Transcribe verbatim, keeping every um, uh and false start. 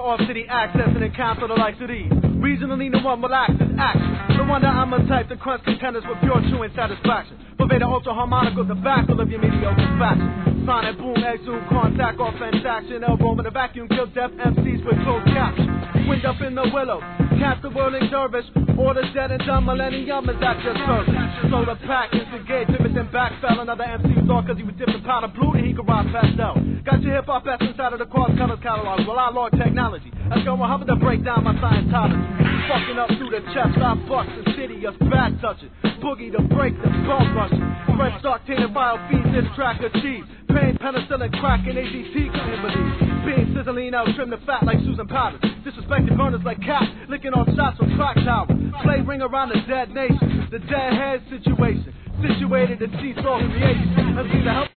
off-city access and encounter the likes of these. Regionally, no one relaxes action. No wonder I'm a type to crunch contenders with pure chewing satisfaction. Pervade the ultra harmonical tobacco of your mediocre fashion. Sonic boom, exhume, contact, offense action. Elbow in the vacuum, kill deaf M Cs with closed caption. Wind up in the willow, cast the whirling dervish. Orders dead and done, millennium is at your service. So the pack instigate, pivot and backfell. Another M C thought cause he was dipping powder blue and he could rock pastel. Got your hip-hop essence out of the cross colors catalog. Well, I log technology. Let's go on to break down my Scientology. Fucking up through the chest, I bust the city of back touching. Boogie to break the bum rushing. Fresh octane and vile feeds this track of cheese. Pain, penicillin, crack, and A D T couldn't believe. Being sizzling out, trim the fat like Susan Powder. Disrespected burners like cats, licking off shots from clock tower. Play ring around the dead nation, the dead head situation. Situated in seesaw creation. Let's see the help.